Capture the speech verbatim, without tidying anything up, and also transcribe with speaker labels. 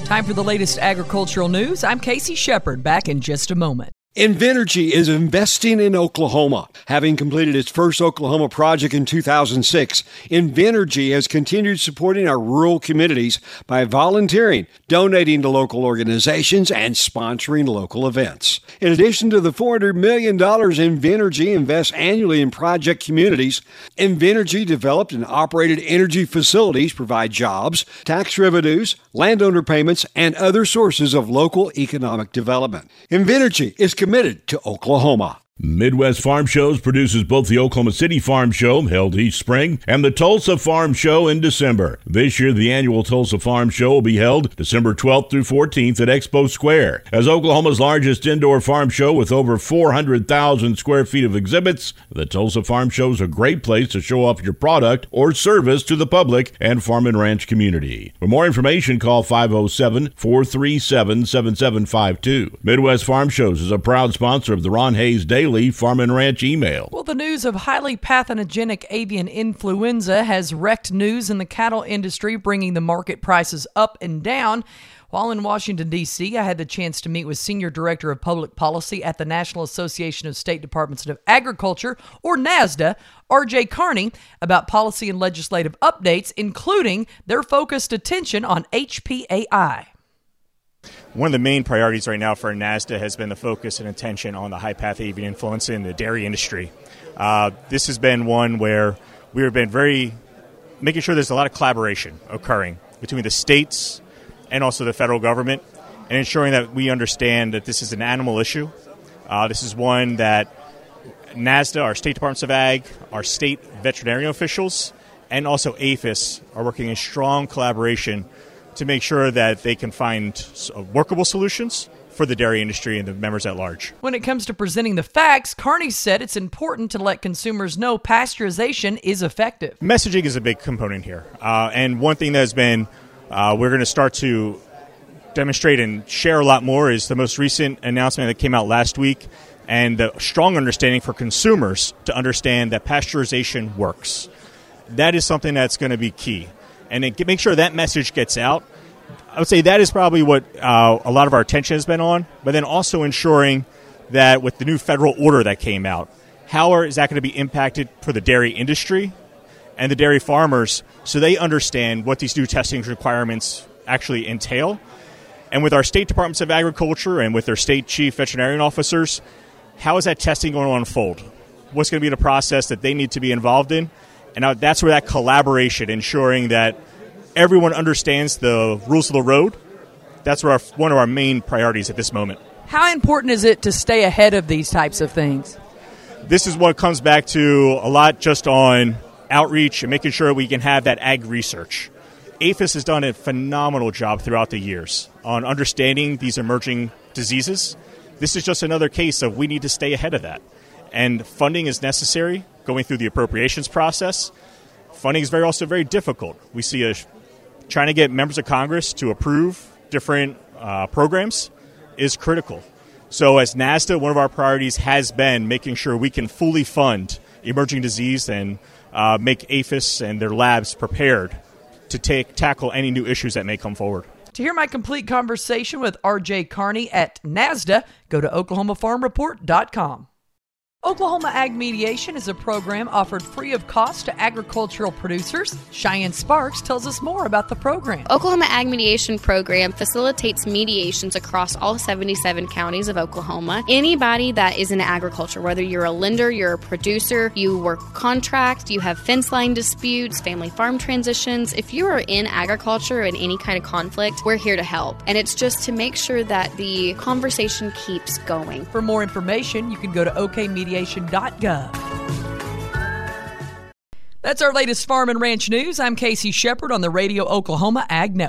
Speaker 1: Time for the latest agricultural news. I'm Casey Shepard, back in just a moment.
Speaker 2: Invenergy is investing in Oklahoma. Having completed its first Oklahoma project in two thousand six, Invenergy has continued supporting our rural communities by volunteering, donating to local organizations, and sponsoring local events. In addition to the four hundred million dollars Invenergy invests annually in project communities, Invenergy developed and operated energy facilities provide jobs, tax revenues, landowner payments, and other sources of local economic development. Invenergy is committed to Oklahoma.
Speaker 3: Midwest Farm Shows produces both the Oklahoma City Farm Show, held each spring, and the Tulsa Farm Show in December. This year, the annual Tulsa Farm Show will be held December twelfth through fourteenth at Expo Square. As Oklahoma's largest indoor farm show with over four hundred thousand square feet of exhibits, the Tulsa Farm Show is a great place to show off your product or service to the public and farm and ranch community. For more information, call five oh seven, four three seven, seven seven five two. Midwest Farm Shows is a proud sponsor of the Ron Hayes Daily Farm and Ranch email.
Speaker 1: Well, the news of highly pathogenic avian influenza has wrecked news in the cattle industry, bringing the market prices up and down. While in Washington, D C, I had the chance to meet with Senior Director of Public Policy at the National Association of State Departments of Agriculture, or NASDA, R J Carney, about policy and legislative updates, including their focused attention on H P A I.
Speaker 4: One of the main priorities right now for NASDA has been the focus and attention on the high-path avian influenza in the dairy industry. Uh, this has been one where we have been very making sure there's a lot of collaboration occurring between the states and also the federal government, and ensuring that we understand that this is an animal issue. Uh, this is one that NASDA, our state departments of ag, our state veterinarian officials, and also A P H I S are working in strong collaboration to make sure that they can find workable solutions for the dairy industry and the members at large.
Speaker 1: When it comes to presenting the facts, Carney said it's important to let consumers know pasteurization is effective.
Speaker 4: Messaging is a big component here. Uh, and one thing that has been, uh, we're going to start to demonstrate and share a lot more is the most recent announcement that came out last week, and the strong understanding for consumers to understand that pasteurization works. That is something that's going to be key. And it, make sure that message gets out. I would say that is probably what uh, a lot of our attention has been on, but then also ensuring that with the new federal order that came out, how are, is that going to be impacted for the dairy industry and the dairy farmers so they understand what these new testing requirements actually entail. And with our state departments of agriculture and with their state chief veterinarian officers, how is that testing going to unfold? What's going to be the process that they need to be involved in? And that's where that collaboration, ensuring that everyone understands the rules of the road, that's where our, one of our main priorities at this moment.
Speaker 1: How important is it to stay ahead of these types of things?
Speaker 4: This is what comes back to a lot just on outreach and making sure we can have that ag research. A P H I S has done a phenomenal job throughout the years on understanding these emerging diseases. This is just another case of we need to stay ahead of that. And funding is necessary, going through the appropriations process. Funding is very also very difficult. We see a, trying to get members of Congress to approve different uh, programs is critical. So as NASDA, one of our priorities has been making sure we can fully fund emerging disease and uh, make A P H I S and their labs prepared to take tackle any new issues that may come forward.
Speaker 1: To hear my complete conversation with R J Carney at NASDA, go to oklahoma farm report dot com. Oklahoma Ag Mediation is a program offered free of cost to agricultural producers. Cheyenne Sparks tells us more about the program.
Speaker 5: Oklahoma Ag Mediation Program facilitates mediations across all seventy-seven counties of Oklahoma. Anybody that is in agriculture, whether you're a lender, you're a producer, you work contract, you have fence line disputes, family farm transitions, if you are in agriculture in any kind of conflict, we're here to help. And it's just to make sure that the conversation keeps going.
Speaker 1: For more information, you can go to o k mediation dot gov. That's our latest farm and ranch news. I'm Casey Shepard on the Radio Oklahoma Ag Network.